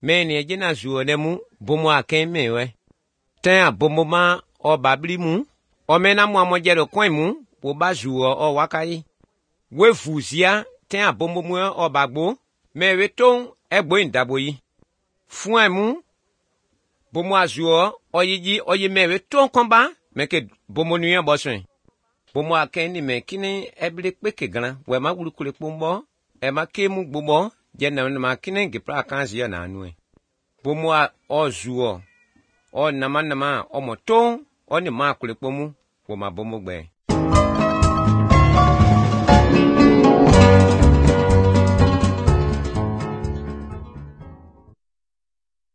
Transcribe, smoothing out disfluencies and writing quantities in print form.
Meni ejina zuo nemu bomo aken mewe. Ten a bomo ma o babli mu. O mena mu amojero kwen mu. Wo ba zuo o wakai. We fuzia ten a bomo mu o bagbo. Mewe ton egbo indabo yi. Fuen mu. Bomo azuo o yiji o yi mewe ton komba. Meke bomo nuyen boswen. Bomo aken ni me kini ebile peke gran. We ma wulu kule pombo. E ma ke mu gbobo. Jena ma kini gipra kanzi ya na anue. Bomo o zuo. O nama o moton. O ni ma kule pomu. Wo ma bomo gbe.